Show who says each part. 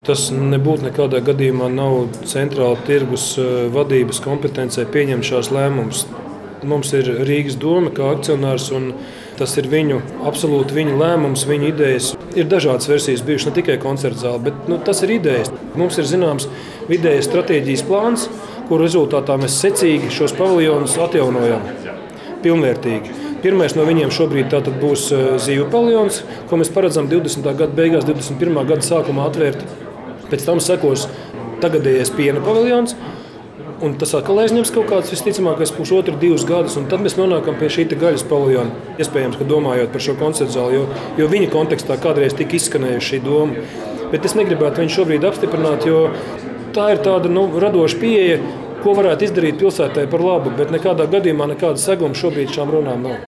Speaker 1: Tas nebūtu nekādā gadījumā nav centrāla tirgus vadības kompetencē pieņemt šās lēmumus. Mums ir Rīgas doma kā akcionārs, un tas ir absolūti viņu lēmums, viņu idejas. Ir dažādas versijas bijušas, ne tikai koncerta zāle, bet tas ir idejas. Mums ir zināms vidējas stratēģijas plāns, kuru rezultātā mēs secīgi šos paviljonus atjaunojam pilnvērtīgi. Pirmais no viņiem šobrīd būs Zīvu paviljons, ko mēs paredzam 20. gada beigās, 21. gada sākumā atvērt. Pēc tam sekos tagadējais Piena paviljons. Un tas atkal aizņems kaut kāds, visticamākais, 1,5–2 gadus, un tad mēs nonākam pie šī gaļas paviljona. Iespējams, ka domājot par šo koncertu zāli, jo viņa kontekstā kādreiz tika izskanējusi šī doma. Bet es negribētu viņu šobrīd apstiprināt, jo tā ir tāda radoša pieeja, ko varētu izdarīt pilsētai par labu, bet nekādā gadījumā nekāda seguma šobrīd šām runām nav.